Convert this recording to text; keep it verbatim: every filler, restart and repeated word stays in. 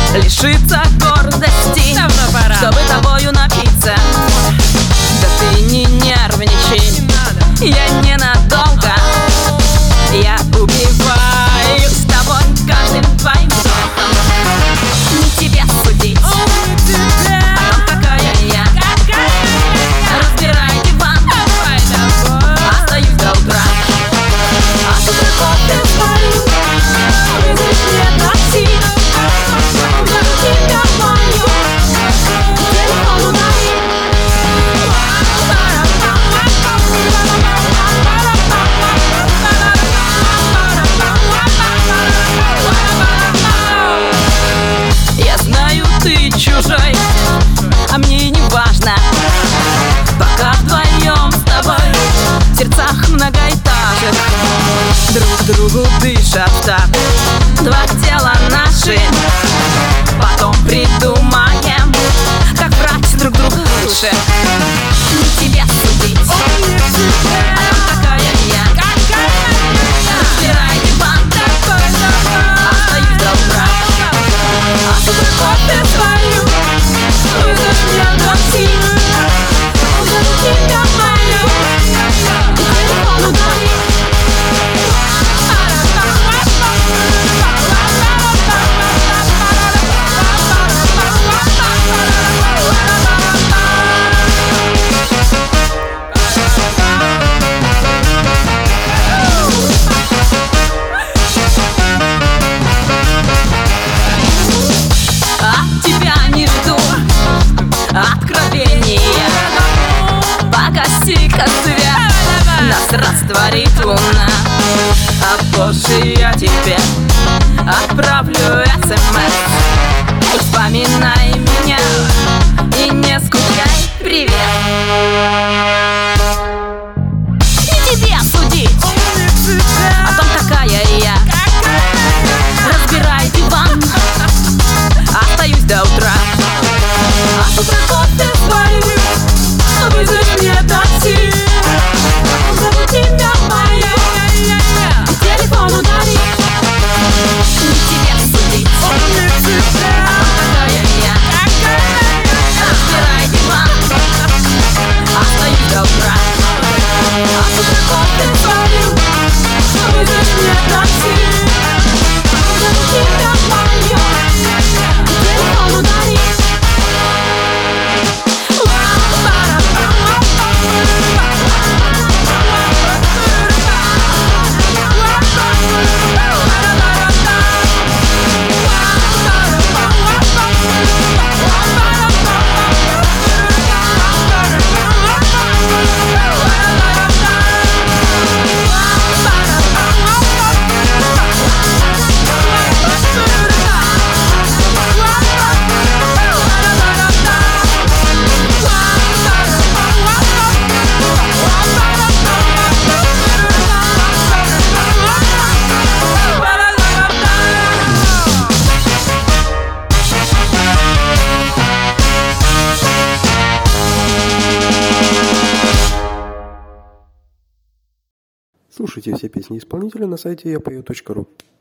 лишиться гордости, чтобы тобою напиться. Да ты не нервничай, я ненадолго. Я убиваюсь с тобой каждым твоим вздохом. Не тебе судить о том, какая я. Разбирай диван, остаюсь до утра. А с утра кофе сварю, вызовешь мне такси. Я тебя помню, телефон ударит. Я знаю, ты чужой, а мне не важно. Пока вдвоем с тобой в сердцах многоэтажек друг другу дышат так два тела наши. Потом придумаем, как брать друг друга лучше. Не тебе судить о том, какая я. Разбирай диван, остаюсь до утра. А с утра кофе сварю, вызовешь мне такси. Я тебя помню, телефон ударит. От тебя не жду откровения. Погаси-ка свет, нас растворит луна. А позже я тебе отправлю смс. Вспоминай меня и не скучай, привет. Не тебе судить о том, какая я. Разбирай диван, остаюсь до утра. А с утра кофе сварю, вызовешь мне такси. Зову тебя моя, телефон ударит. Не тебе судить о том, какая я. Разбирай диван, остаюсь до утра. А с утра кофе сварю, вызовешь мне такси. Зову тебя моя, телефон ударит. Слушайте все песни исполнителя на сайте я пою точка ру.